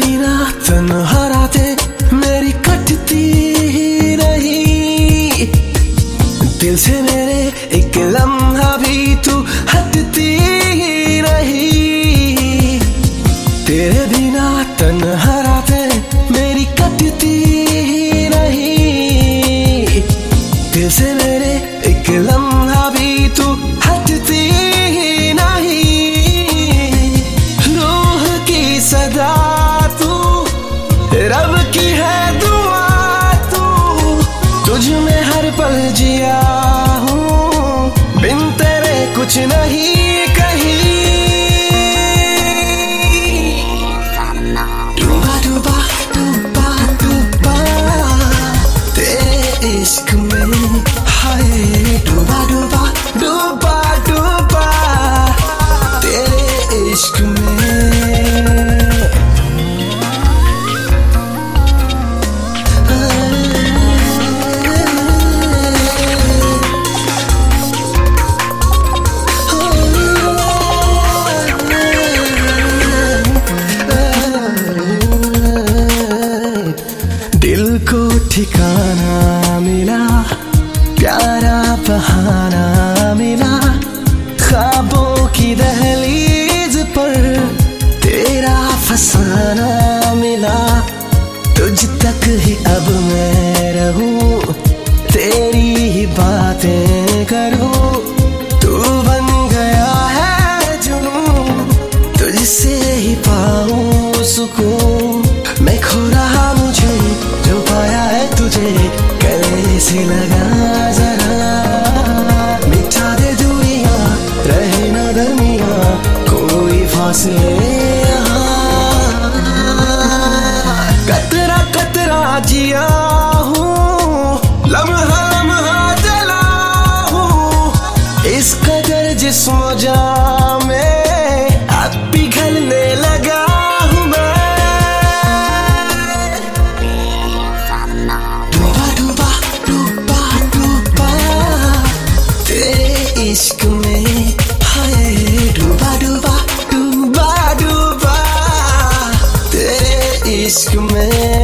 बिना तन्हा रातें मेरी कटती ही नहीं, दिल से मेरे एक लम्हा भी तू हटती ही नहीं। तेरे बिना तन्हा रातें मेरी कटती ही नहीं, दिल से मेरे एक लम्हा भी तू हटती ही नहीं। रूह की सदा तू, रब की है दुआ तू, तुझ में हर पल जिया हूँ, बिन तेरे कुछ नहीं कहीं। डूबा डूबा डूबा डूबा तेरे इश्क में, हाय डूबा डूबा डूबा डूबा तेरे इश्क में। दिल को ठिकाना मिला, प्यारा बहाना मिला, ख्वाबों की दहलीज पर तेरा फसाना मिला। तुझ तक ही अब मैं रहूं, तेरी ही बातें करूं, तू बन गया है जुनूं, तुझसे ही पाऊं सुकून। मैं खो रहा मुझे जो पाया है तुझे, गले से लगा जरा, मिटा दे दूरियां, रहे न दरमियां कोई फासले यहाँ। कतरा कतरा जिया हूँ, लम्हा लम्हा जला हूँ, इस कदर जिस्म जां में अब पिघलने लगा हूँ मैं। डूबा डूबा डूबा डूबा तेरे इश्क में, हाय डूबा डूबा डूबा डूबा तेरे इश्क में।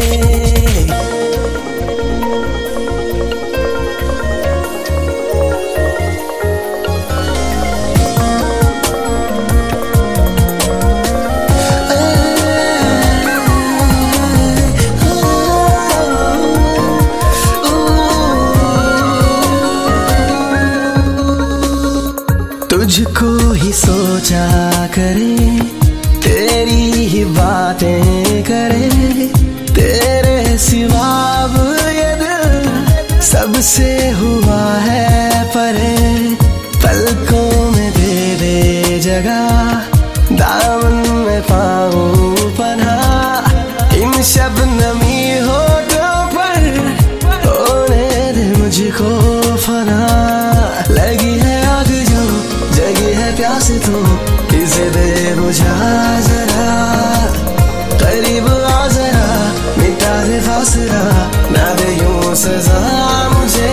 तुझको ही सोचा करे, तेरी ही बातें करे, तेरे सिवा अब ये दिल सबसे हुआ है परे। पलकों में दे दे जगह, दामन में पाऊं पनाह, इन शबनमी होठों पर होने दे मुझको फना। लगी है आग जो जगी है प्यास तो इसे दे बुझा जरा, करीब आ जरा मिटा दे फासला, ना दे यूं सजा मुझे।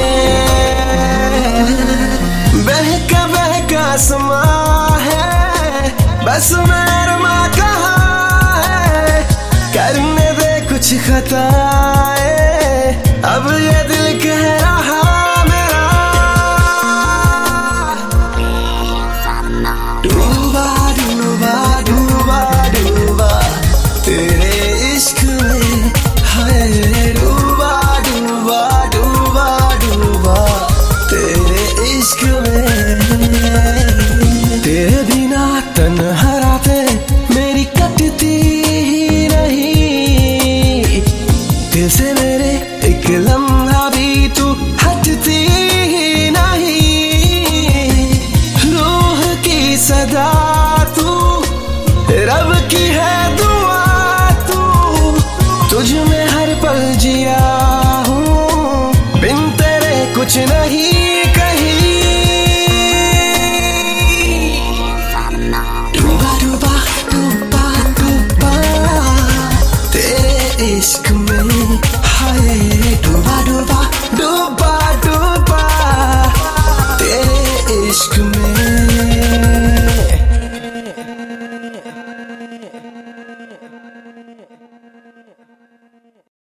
बहका समा है, बस मेरा कहाँ है, करने दे कुछ खताएं, अब ये दिल कह रहा मेरा। डूबा डूबा डूबा डूबा तेरे इश्क में, हाय डूबा डूबा डूबा डूबा तेरे इश्क में। तेरे बिना तन्हा रातें मेरी कटती ही नहीं, दिल से मेरे एक लम्हा भी तू हटती ही नहीं। रूह की सदा तू, रब की है दुआ तू, तुझ में हर पल जिया हूँ, बिन तेरे कुछ नहीं कहीं। डूबा डूबा डूबा डूबा तेरे इश्क